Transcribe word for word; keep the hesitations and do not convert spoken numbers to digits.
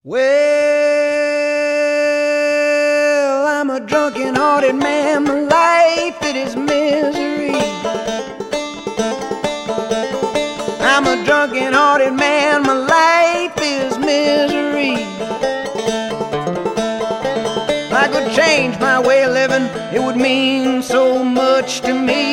Well, I'm a drunken-hearted man, my life it is misery. I'm a drunken-hearted man, my life is misery. If I could change my way of living, it would mean so much to me.